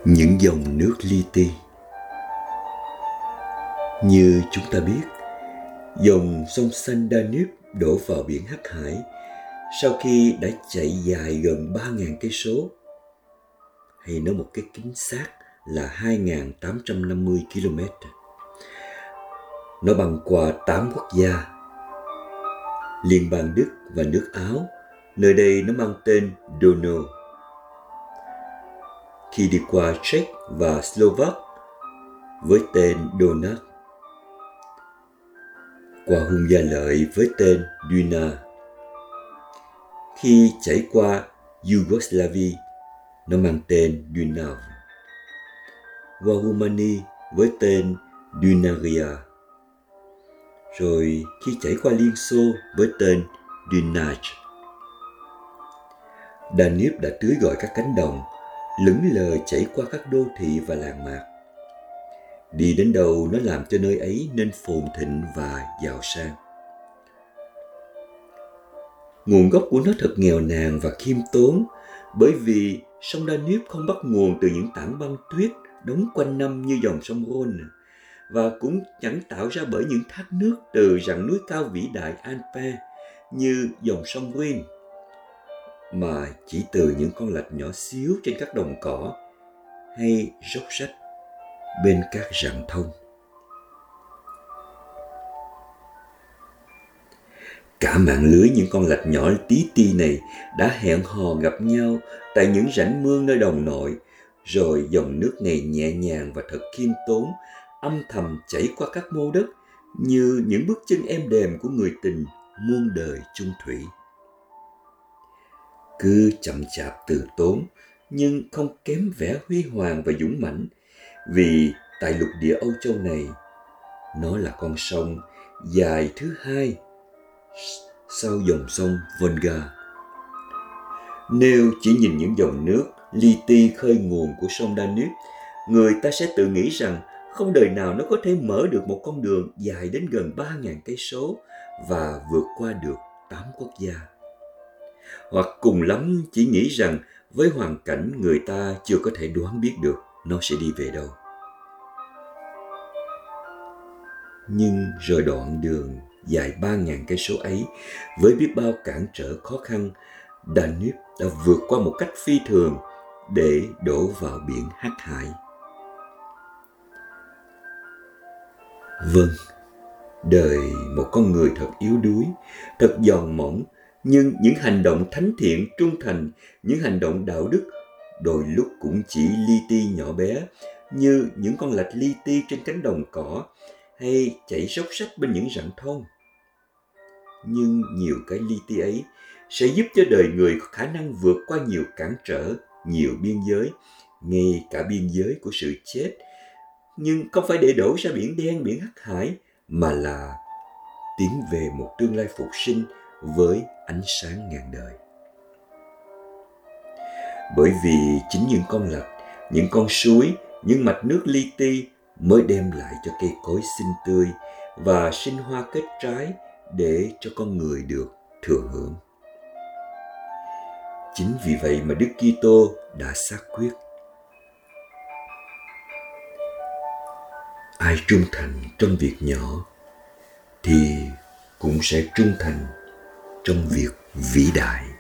Những dòng nước li ti. Như chúng ta biết, dòng sông xanh Danube đổ vào biển Hắc Hải sau khi đã chạy dài gần 3.000 cây số, hay nói một cái chính xác là 2.850 km. Nó băng qua 8 quốc gia: Liên bang Đức và nước Áo, nơi đây nó mang tên Donau. Khi đi qua Czech và Slovak với tên Donat, qua Hung Gia Lợi với tên Duna. Khi chảy qua Yugoslavia, nó mang tên Dunav. Qua Rumani với tên Dunaria. Rồi khi chảy qua Liên Xô với tên Dunaj. Danube đã tưới gọi các cánh đồng, lững lờ chảy qua các đô thị và làng mạc. Đi đến đâu nó làm cho nơi ấy nên phồn thịnh và giàu sang. Nguồn gốc của nó thật nghèo nàn và khiêm tốn, bởi vì sông Danube không bắt nguồn từ những tảng băng tuyết đóng quanh năm như dòng sông Rhône, và cũng chẳng tạo ra bởi những thác nước từ rặng núi cao vĩ đại Alpes như dòng sông Rhine, mà chỉ từ những con lạch nhỏ xíu trên các đồng cỏ hay dốc rách bên các rặng thông. Cả mạng lưới những con lạch nhỏ tí ti này đã hẹn hò gặp nhau tại những rãnh mương nơi đồng nội, rồi dòng nước này nhẹ nhàng và thật khiêm tốn âm thầm chảy qua các mô đất như những bước chân êm đềm của người tình muôn đời chung thủy. Cứ chậm chạp từ tốn nhưng không kém vẻ huy hoàng và dũng mãnh, vì tại lục địa Âu Châu này, nó là con sông dài thứ hai sau dòng sông Volga. Nếu chỉ nhìn những dòng nước li ti khơi nguồn của sông Danube, người ta sẽ tự nghĩ rằng không đời nào nó có thể mở được một con đường dài đến gần 3.000 cây số và vượt qua được 8 quốc gia. Hoặc cùng lắm chỉ nghĩ rằng với hoàn cảnh người ta chưa có thể đoán biết được nó sẽ đi về đâu. Nhưng rồi đoạn đường dài 3.000 cây số ấy, với biết bao cản trở khó khăn, Danube đã vượt qua một cách phi thường để đổ vào biển Hắc Hải. Vâng, đời một con người thật yếu đuối, thật giòn mỏng, nhưng những hành động thánh thiện, trung thành, những hành động đạo đức đôi lúc cũng chỉ li ti nhỏ bé, như những con lạch li ti trên cánh đồng cỏ hay chảy róc rách bên những rặng thông. Nhưng nhiều cái li ti ấy sẽ giúp cho đời người có khả năng vượt qua nhiều cản trở, nhiều biên giới, ngay cả biên giới của sự chết, nhưng không phải để đổ ra biển đen, biển Hắc Hải, mà là tiến về một tương lai phục sinh với ánh sáng ngàn đời. Bởi vì chính những con lạch, những con suối, những mạch nước li ti mới đem lại cho cây cối xinh tươi và sinh hoa kết trái để cho con người được thừa hưởng. Chính vì vậy mà Đức Kitô đã xác quyết: ai trung thành trong việc nhỏ thì cũng sẽ trung thành trong việc vĩ đại.